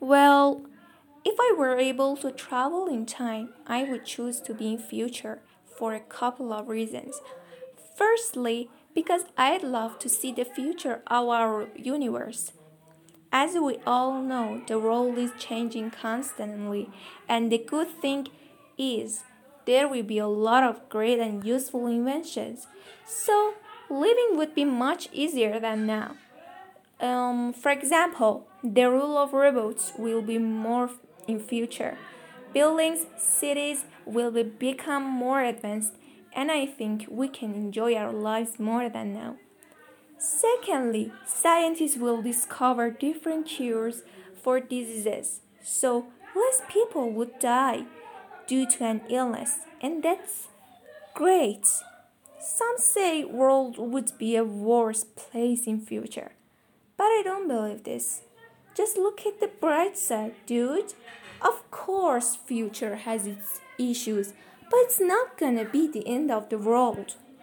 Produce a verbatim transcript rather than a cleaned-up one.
Well, if I were able to travel in time, I would choose to be in future for a couple of reasons. Firstly, because I'd love to see the future of our universe. As we all know, the world is changing constantly, and the good thing is there will be a lot of great and useful inventions. So, living would be much easier than now. Um, for example, the rule of robots will be more in future. Buildings, cities will be become more advanced, and I think we can enjoy our lives more than now. Secondly, scientists will discover different cures for diseases, so less people would die due to an illness, and that's great. Some say world would be a worse place in future, but I don't believe this. Just look at the bright side, dude. Of course, future has its issues, but it's not gonna be the end of the world.